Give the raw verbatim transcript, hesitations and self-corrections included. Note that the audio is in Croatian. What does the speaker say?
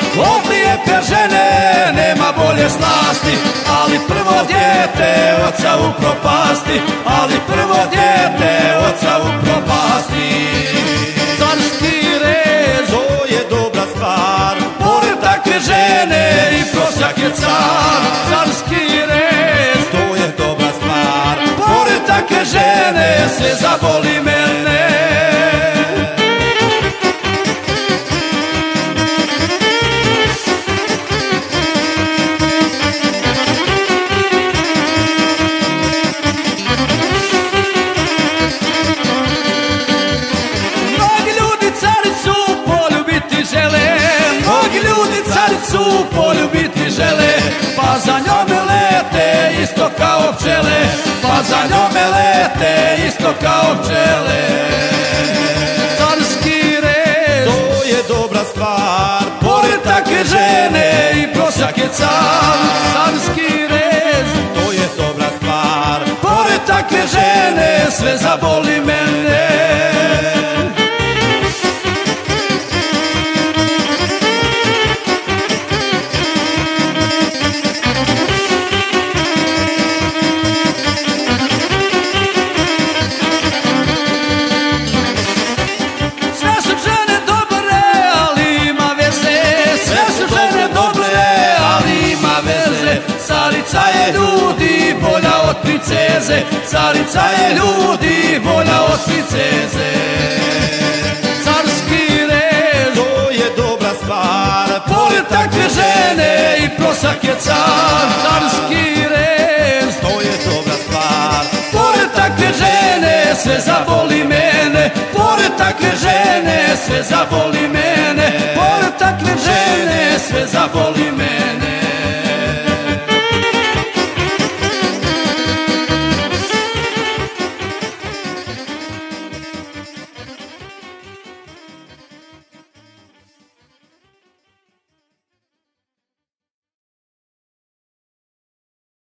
Od lijepe žene nema bolje slasti, ali prvo dijete oca upropasti, ali prvo dijete oca upropasti. Carski rez, to je dobra stvar, pored takve žene i prosjak je car. carski rez, To je dobra stvar, pored takve žene sve zaboli mene. Caricu poljubiti žele, pa za njome lete isto kao pčele, pa za njome lete isto kao pčele. carski rez, To je dobra stvar, pored takve žene i prosjak je car. carski rez, To je dobra stvar, pored takve žene sve zaboli mene. Carica je ljudi bolja od princeze, carica je ljudi bolja od princeze. carski rez, To je dobra stvar, pored takve žene i prosjak je car. carski rez, To je dobra stvar, pored takve žene sve zaboli mene, pored takve žene sve zaboli mene, pored takve žene sve zaboli mene.